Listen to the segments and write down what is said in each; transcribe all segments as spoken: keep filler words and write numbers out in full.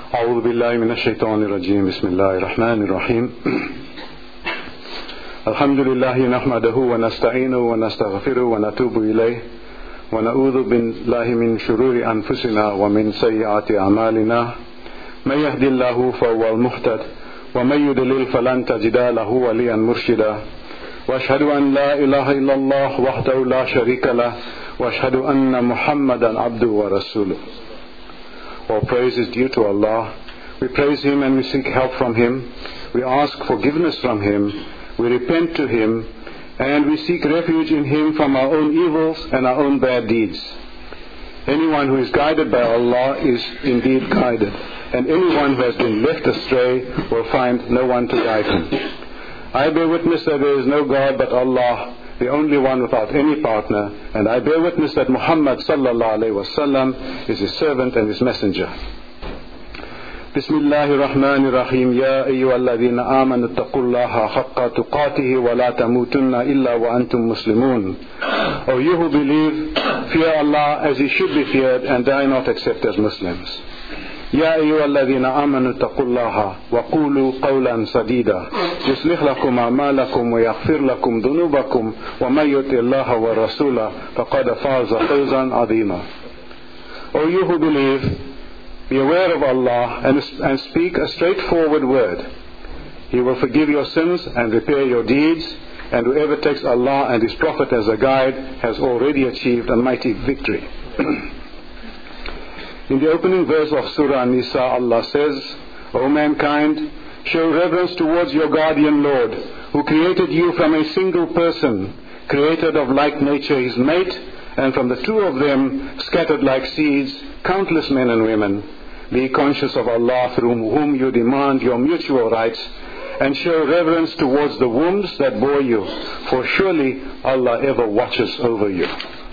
أعوذ بالله من الشيطان الرجيم بسم الله الرحمن الرحيم الحمد لله نحمده ونستعينه ونستغفره ونتوب إليه ونعوذ بالله من شرور أنفسنا ومن سيئات أعمالنا من يهد الله فهو المهتد ومن يضلل فلن تجد له وليا مرشدا وأشهد أن لا إله إلا الله وحده لا شريك له وأشهد أن محمدا عبده ورسوله. All praise is due to Allah. We praise Him and we seek help from Him. We ask forgiveness from Him. We repent to Him. And we seek refuge in Him from our own evils and our own bad deeds. Anyone who is guided by Allah is indeed guided. And anyone who has been left astray will find no one to guide him. I bear witness that there is no God but Allah, the only one without any partner, and I bear witness that Muhammad sallallahu alayhi wa sallam is his servant and his messenger. Bismillahir Rahmanir Rahim. Ya ayyuhalladhina amanu taqullaha haqqa tuqatihi wa la tamutunna illa wa antum muslimun. O you who believe, fear Allah as He should be feared and die not except as Muslims. يا أيها الذين آمنوا اتقوا الله وقولوا قولا سديدا يصلح لكم أعمالكم ويغفر لكم ذنوبكم ومن يطع الله ورسوله فقد فاز فوزا عظيما. O you who believe, be aware of Allah and, and speak a straightforward word. He will forgive your sins and repair your deeds, and whoever takes Allah and His Prophet as a guide has already achieved a mighty victory. In the opening verse of Surah An-Nisa, Allah says, O mankind, show reverence towards your guardian Lord, who created you from a single person, created of like nature his mate, and from the two of them scattered like seeds countless men and women. Be conscious of Allah through whom you demand your mutual rights, and show reverence towards the wombs that bore you, for surely Allah ever watches over you.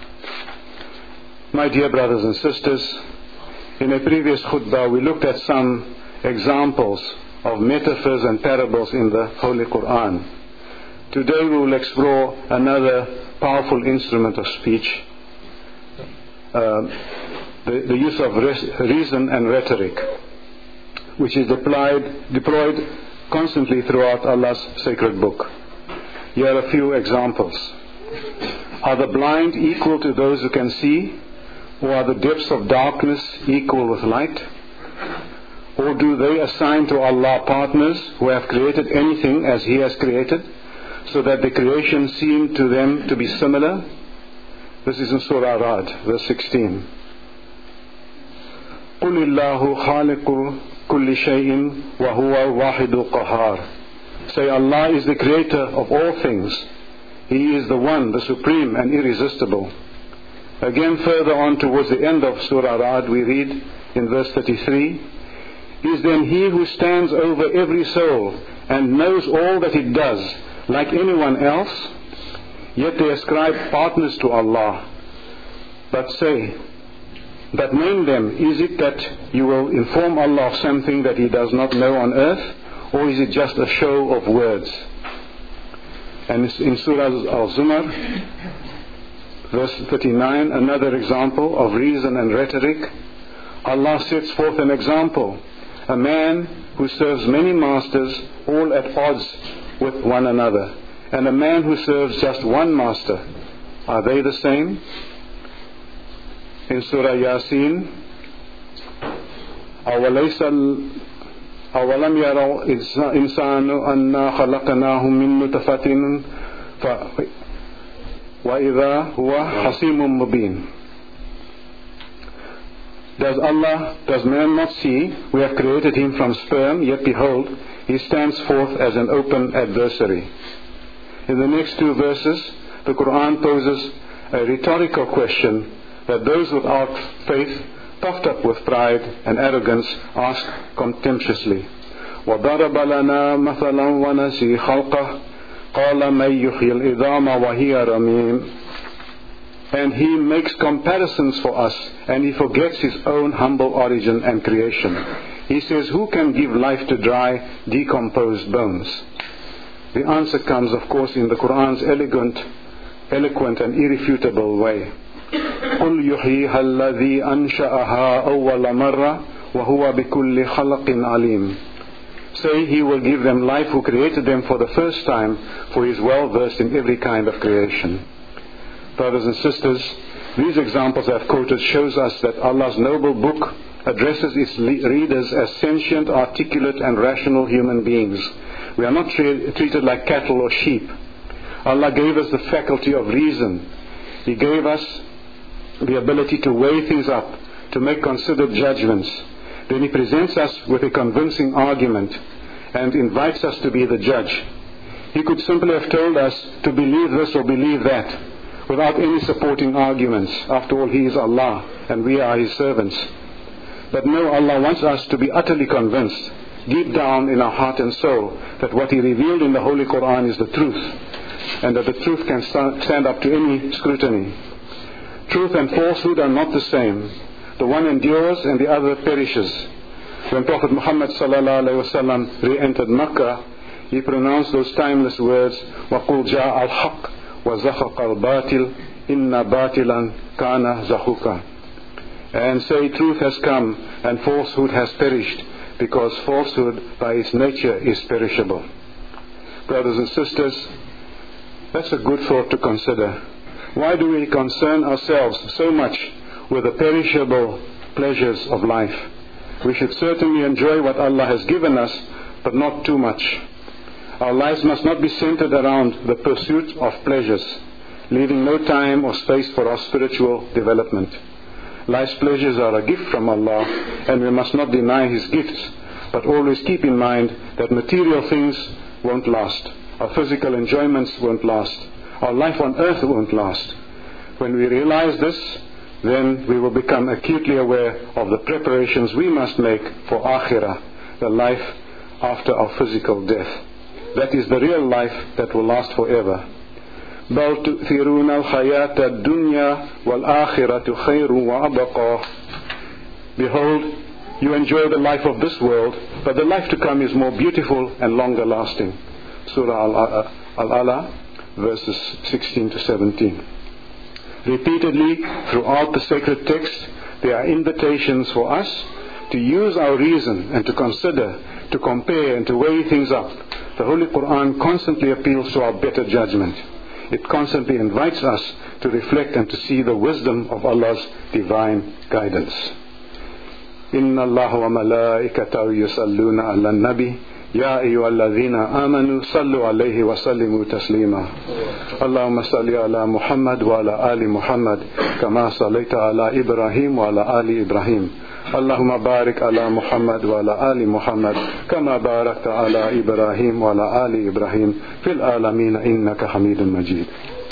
My dear brothers and sisters, in a previous khutbah we looked at some examples of metaphors and parables in the Holy Quran. Today we will explore another powerful instrument of speech, uh, the, the use of res- reason and rhetoric, which is deployed, deployed constantly throughout Allah's sacred book. Here are a few examples. Are the blind equal to those who can see? Or are the depths of darkness equal with light? Or do they assign to Allah partners who have created anything as He has created, so that the creation seem to them to be similar? This is in Surah Ra'd, verse sixteen. قُلِ اللَّهُ خَالِقُ كُلِّ شَيْءٍ وَهُوَ الْوَاحِدُ الْقَهَّارُ. Say, Allah is the creator of all things. He is the one, the supreme and irresistible. Again, further on towards the end of Surah Ra'd, we read in verse thirty-three, Is then He who stands over every soul and knows all that it does, like anyone else? Yet they ascribe partners to Allah. But say, but name them, is it that you will inform Allah of something that He does not know on earth, or is it just a show of words? And in Surah Al-Zumar, verse thirty-nine, another example of reason and rhetoric. Allah sets forth an example. A man who serves many masters, all at odds with one another, and a man who serves just one master. Are they the same? In Surah Yasin, أَوَلَيْسَ أَوَلَمْ يَرَوْا إِنسَانُ أَنَّا خَلَقْنَاهُ مِن نُطْفَةٍ وَإِذَا هُوَ حَصِيمٌ مُبِينٌ. Does Allah, does man not see? We have created him from sperm, yet behold, he stands forth as an open adversary. In the next two verses, the Quran poses a rhetorical question that those without faith, puffed up with pride and arrogance, ask contemptuously. وَضَرَبَ لَنَا مَثَلًا وَنَسِي خَلْقَهُ قَالَ مَنْ يُحْيِي الْعِظَامَ وَهِيَ رَمِيمٌ. And He makes comparisons for us, and He forgets His own humble origin and creation. He says, who can give life to dry, decomposed bones? The answer comes, of course, in the Quran's elegant, eloquent and irrefutable way. قُلْ يُحْيِيهَا الَّذِي أَنْشَأَهَا أَوَّلَ مَرَّةٍ وَهُوَ بِكُلِّ خَلَقٍ عَلِيمٍ. Say, He will give them life who created them for the first time, for He is well versed in every kind of creation. Brothers and sisters, these examples I've quoted shows us that Allah's noble book addresses its readers as sentient, articulate and rational human beings. We are not tre- treated like cattle or sheep. Allah gave us the faculty of reason. He gave us the ability to weigh things up, to make considered judgments. Then He presents us with a convincing argument and invites us to be the judge. He could simply have told us to believe this or believe that, without any supporting arguments. After all, He is Allah and we are His servants. But no, Allah wants us to be utterly convinced, deep down in our heart and soul, that what He revealed in the Holy Quran is the truth, and that the truth can stand up to any scrutiny. Truth and falsehood are not the same. The one endures and the other perishes. When Prophet Muhammad sallallahu alaihi wasallam re-entered Makkah, he pronounced those timeless words, وَقُلْ جَاءَ الْحَقِّ وَزَخَقَ الْبَاطِلِ إِنَّ بَاطِلًا كَانَ زَخُوكًا. And say, truth has come and falsehood has perished, because falsehood by its nature is perishable. Brothers and sisters, that's a good thought to consider. Why do we concern ourselves so much with the perishable pleasures of life? We should certainly enjoy what Allah has given us, but not too much. Our lives must not be centered around the pursuit of pleasures, leaving no time or space for our spiritual development. Life's pleasures are a gift from Allah, and we must not deny His gifts, but always keep in mind that material things won't last. Our physical enjoyments won't last. Our life on earth won't last. When we realize this, then we will become acutely aware of the preparations we must make for Akhirah, the life after our physical death. That is the real life that will last forever. بَلْ تُؤْثِرُونَ الْحَيَاةَ الدُّنْيَا وَالْآخِرَةُ خَيْرٌ وَأَبْقَى. Behold, you enjoy the life of this world, but the life to come is more beautiful and longer lasting. Surah Al-Ala, verses sixteen to seventeen. Repeatedly throughout the sacred text, there are invitations for us to use our reason and to consider, to compare and to weigh things up. The Holy Quran constantly appeals to our better judgment. It constantly invites us to reflect and to see the wisdom of Allah's divine guidance. Inna Allah wa malaikatahu yusalluna ala nabi ya ayyuhalladhina amanu sallu alayhi wa sallimu taslima. Allahumma salli ala Muhammad wa ala ali Muhammad kama sallaita ala Ibrahim wa ala ali Ibrahim. Allahumma barik ala Muhammad wa ala ali Muhammad kama barakta ala Ibrahim wa ala ali Ibrahim fil alamin innaka Hamidun Majid.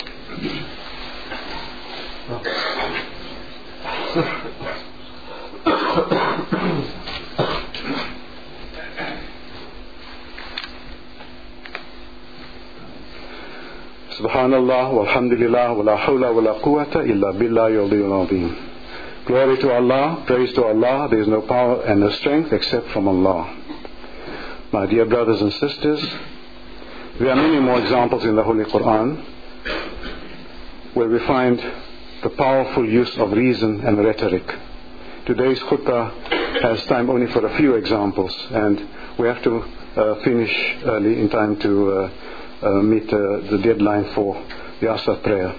Subhanallah walhamdulillah wa la hawla wa la quwwata illa billahi al-aliyyil azim. Glory to Allah, praise to Allah. There is no power and no strength except from Allah. My dear brothers and sisters, there are many more examples in the Holy Quran where we find the powerful use of reason and rhetoric. Today's khutbah has time only for a few examples, and we have to uh, finish early in time to uh, uh, meet uh, the deadline for the Asr prayer.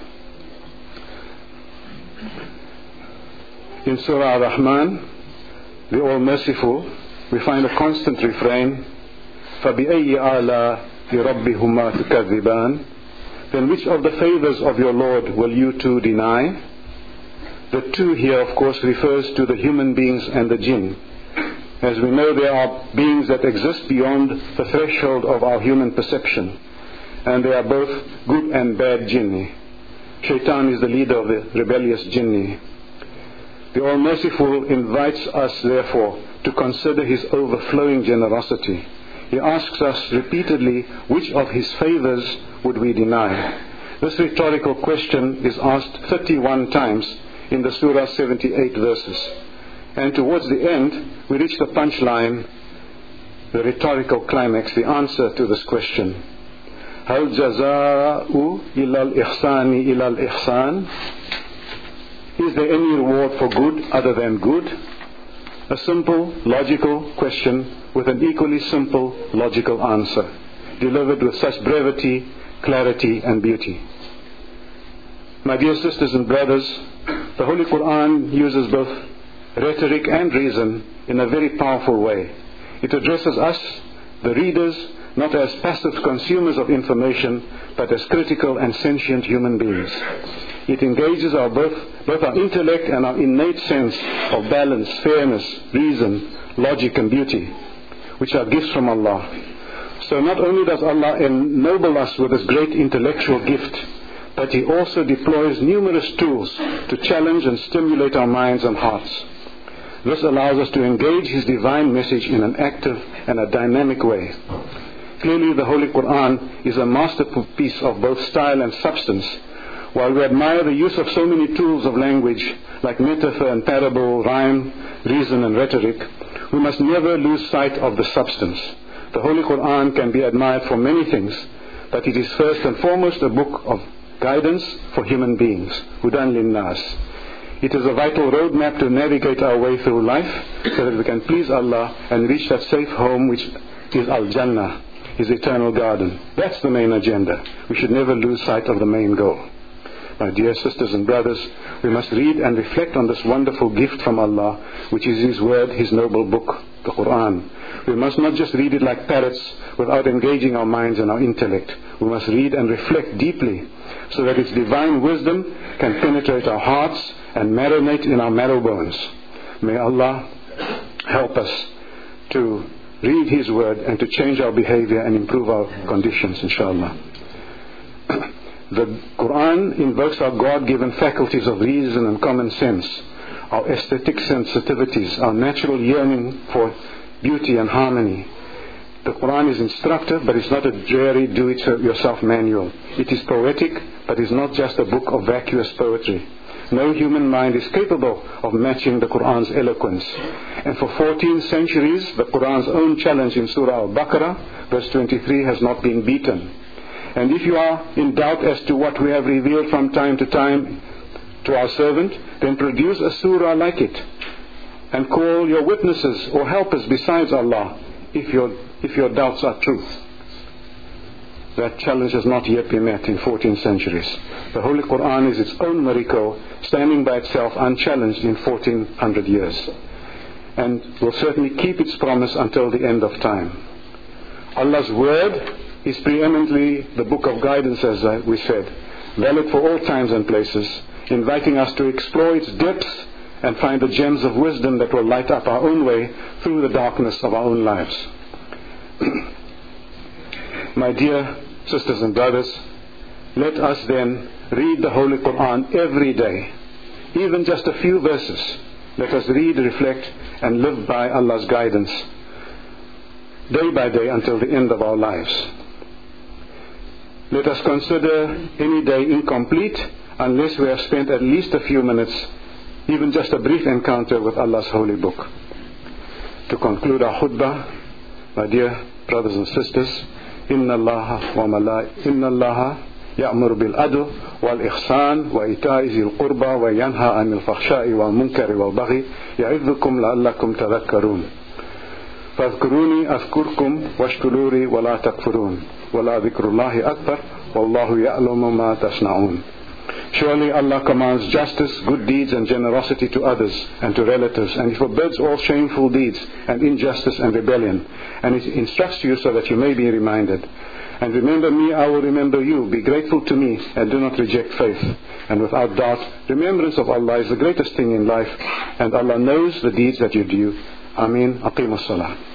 In Surah Ar-Rahman, the All-Merciful, we find a constant refrain, فَبِأَيِّ آلَاءِ رَبِّهُمَا تُكَذِّبَانِ. Then which of the favors of your Lord will you two deny? The two here, of course, refers to the human beings and the jinn. As we know, there are beings that exist beyond the threshold of our human perception, and they are both good and bad jinni. Shaitan is the leader of the rebellious jinni. The All-Merciful invites us, therefore, to consider His overflowing generosity. He asks us repeatedly, which of His favors would we deny? This rhetorical question is asked thirty-one times in the Surah, seventy-eight verses. And towards the end, we reach the punchline, the rhetorical climax, the answer to this question. هَلْ جَزَاءُ إِلَى الْإِحْسَانِ إِلَى الْإِحْسَانِ. Is there any reward for good other than good? A simple, logical question with an equally simple, logical answer, delivered with such brevity, clarity and beauty. My dear sisters and brothers, the Holy Quran uses both rhetoric and reason in a very powerful way. It addresses us, the readers, not as passive consumers of information, but as critical and sentient human beings. It engages our both, both our intellect and our innate sense of balance, fairness, reason, logic and beauty, which are gifts from Allah. So not only does Allah ennoble us with this great intellectual gift, but He also deploys numerous tools to challenge and stimulate our minds and hearts. This allows us to engage His divine message in an active and a dynamic way. Clearly, the Holy Quran is a masterpiece of both style and substance. While we admire the use of so many tools of language, like metaphor and parable, rhyme, reason and rhetoric, we must never lose sight of the substance. The Holy Quran can be admired for many things, but it is first and foremost a book of guidance for human beings, Hudan Linnas. It is a vital roadmap to navigate our way through life so that we can please Allah and reach that safe home which is Al-Jannah, His eternal garden. That's the main agenda. We should never lose sight of the main goal. My dear sisters and brothers, we must read and reflect on this wonderful gift from Allah, which is His word, His noble book, the Quran. We must not just read it like parrots without engaging our minds and our intellect. We must read and reflect deeply so that its divine wisdom can penetrate our hearts and marinate in our marrow bones. May Allah help us to read His word and to change our behavior and improve our conditions, inshallah. The Quran invokes our God-given faculties of reason and common sense, our aesthetic sensitivities, our natural yearning for beauty and harmony. The Quran is instructive, but it's not a dreary do-it-yourself manual. It is poetic, but it's not just a book of vacuous poetry. No human mind is capable of matching the Quran's eloquence. And for fourteen centuries, the Quran's own challenge in Surah Al-Baqarah, verse twenty-three, has not been beaten. And if you are in doubt as to what we have revealed from time to time to our servant, then produce a surah like it and call your witnesses or helpers besides Allah if your, if your doubts are truth. That challenge has not yet been met in fourteen centuries. The Holy Quran is its own miracle, standing by itself unchallenged in fourteen hundred years, and will certainly keep its promise until the end of time. Allah's word is preeminently the book of guidance, as we said, valid for all times and places, inviting us to explore its depths and find the gems of wisdom that will light up our own way through the darkness of our own lives. My dear sisters and brothers, let us then read the Holy Quran every day, even just a few verses. Let us read, reflect and live by Allah's guidance day by day until the end of our lives. Let us consider any day incomplete unless we have spent at least a few minutes, even just a brief encounter with Allah's holy book. To conclude our khutbah, my dear brothers and sisters, Inna Allah wa malai Inna Allah ya'mur bil adl wal ihsan wa ita'i zil qurba wa yanha anil fakhsha'i wal munkari wal baghi ya'idhukum la'allakum tadhakkarun. Fadhkuruni azkurkum washkururi wa la takfurun. وَلَا ذِكْرُ اللَّهِ أَكْبَرُ وَاللَّهُ يَعْلَمُ مَا تَصْنَعُونَ. Surely Allah commands justice, good deeds and generosity to others and to relatives, and He forbids all shameful deeds and injustice and rebellion, and He instructs you so that you may be reminded. And remember me, I will remember you. Be grateful to me and do not reject faith. And without doubt, remembrance of Allah is the greatest thing in life, and Allah knows the deeds that you do. Ameen. Aqimus salah.